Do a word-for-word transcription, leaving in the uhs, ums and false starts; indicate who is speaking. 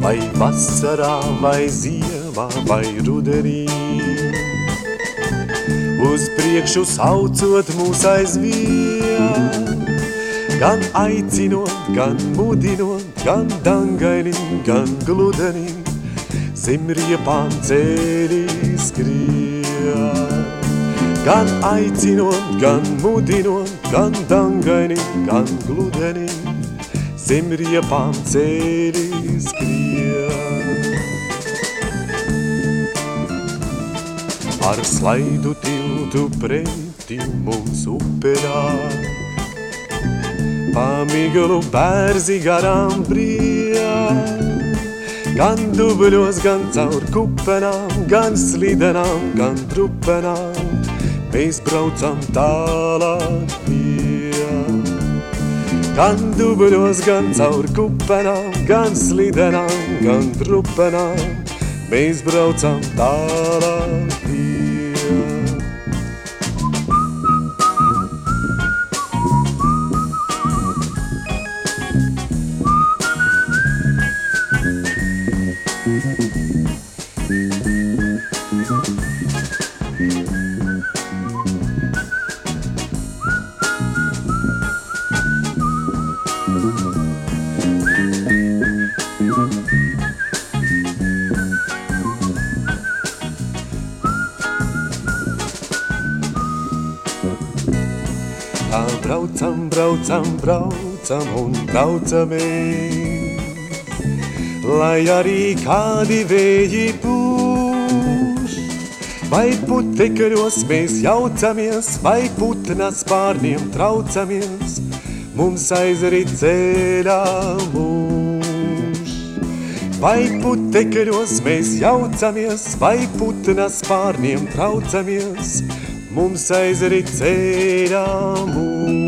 Speaker 1: vai vasarā, vai ziemā, vai rudenī. Uz priekšu saucot mūs aizvien, gan aicinot, gan mudinot, gan dangainim, gan gludenim, zem riepām ceļi skrien. Gan aicinot, gan mudinot, gan dangainim, gan gludenim, zem riepām ceļi skrien. Ar slaidu tiltu pretī mums upelā, pamiglu bērzi garām brien. Gan dubļos, gan caur kupenām, gan slidenām, gan drupenām, mēs braucam tālāk vien. Gan dubļos, gan caur kupenām, gan slidenām, gan drupenām, mēs braucam tālāk vien. Tā braucam, braucam, braucam un braucamies, lai arī kādi vēji pūš. Vai putekļos mēs jaucamies, vai putna spārniem traucamies, mums aizrit ceļā mūž. Vai putekļos mēs jaucamies, vai putna spārniem traucamies, mums aizrit ceļā mūž.